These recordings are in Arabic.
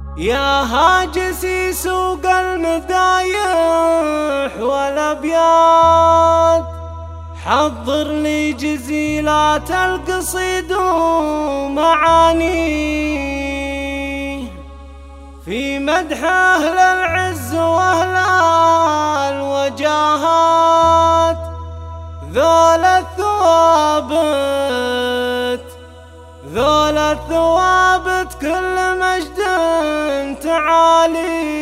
يا هاجسي سوق المدايح والابيات، حضر لي جزيلات القصيد ومعاني في مدح أهل العز وأهل الوجاهات. ذول الثوابت كل مجد تعالي.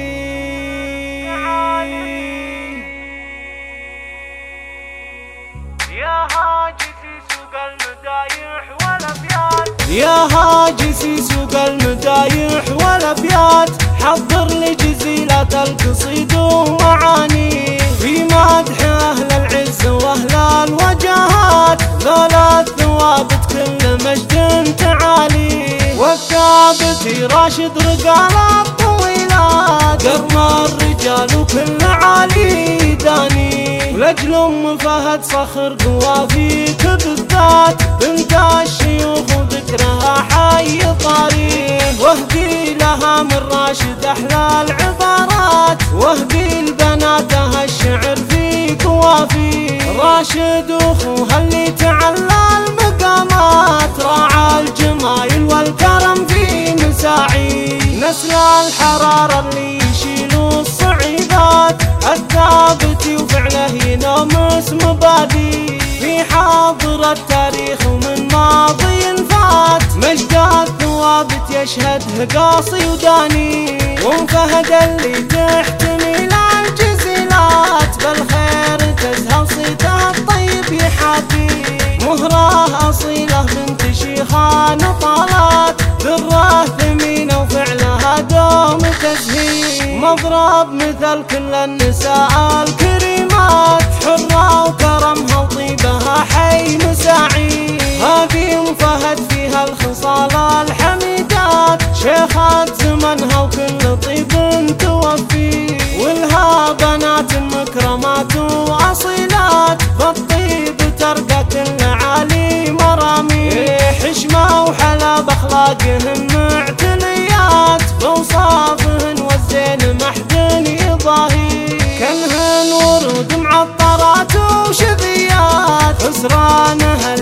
يا هاجسي سوق المدايح والابيات، يا هاجسي سوق المدايح والابيات، حضر لي جزيلة القصيد ومعاني في مدح أهل العز وأهل الوجاهات. ذول الثوابت كل مجد تعالي، والثابت راشد رجال الطويلات، قرن الرجال وكل عالي داني. ولأجل أم فهد صخر قوافيك بالذات، بنت الشيوخ وذكرها حي طاري. واهدي لها من راشد أحلى العبارات، واهدي لبناتها الشعر في قوافي. راشد أخوها اللي تعلى المقامات، راعى الجمايل والكرم في مساعي. نسل الحرارة اللي يشيلوا الصعيدات، الثابت وفعله ينامس مبادئ في حاضر التاريخ ومن ماضي فات. مجد الثوابت يشهده قاصي وداني، وفهد اللي تحتمل الجزيلات، بالخير تزهى وصيتها الطيب يحاكي. مهراه أصيلة بنت شيخان طالات، ذرة ثمينة وفعلها دوم تزهي. مضرب مثل كل النساء الكريمات، حرة وكرمها وطيبها حي مساعي. هذه أم فهد فيها الخصال الحميدات، شيخة زمنها وكل طيب توفي. ولها بنات مكرمات وأصيلات، بالطيب ترقى كل عالي مرامي. حشمة وحلا بأخلاقهن معتنيات، بوصافهن والزين محدن يضاهي. كلهن ورود معطرات وشذيات، خسرانها